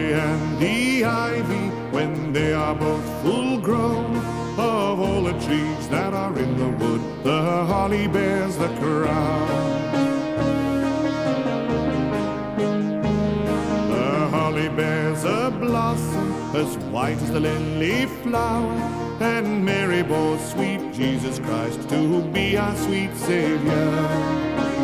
holly and the ivy, when they are both full grown, of all the trees that are in the wood, the holly bears the crown. The holly bears a blossom as white as the lily flower, and Mary bore sweet Jesus Christ to be our sweet Savior.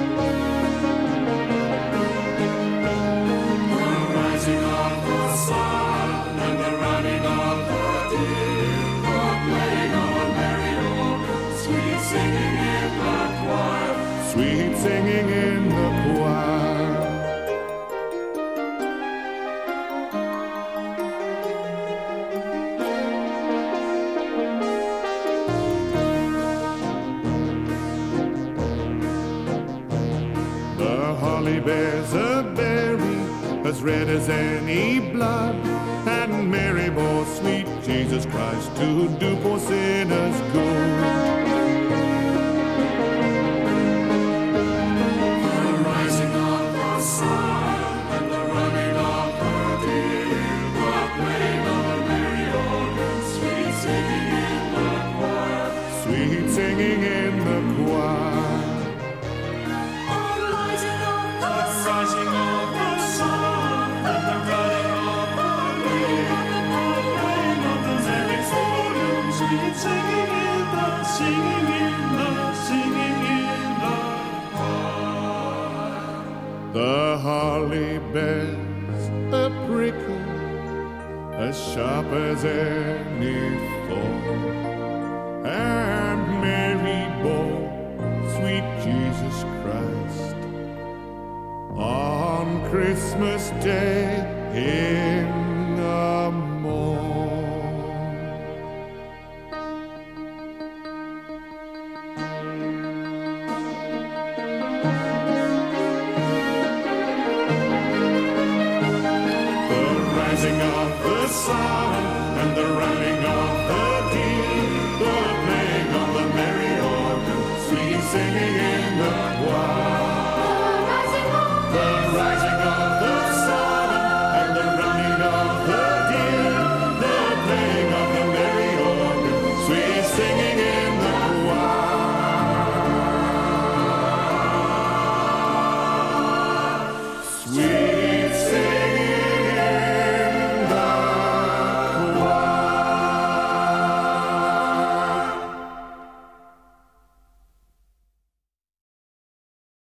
Sweet singing in the choir. The holly bears a berry as red as any blood, and Mary bore sweet Jesus Christ to do poor sinners good. Sweet singing in the choir. On the rising of the sun, and the running of the rain of the merry children, sweet singing in the, singing in the, singing in the choir. The holly bears a prickle as sharp as any thorn, and Mary bore sweet Jesus Christ on Christmas Day in the morn. The rising of the sun and the running of the deer, the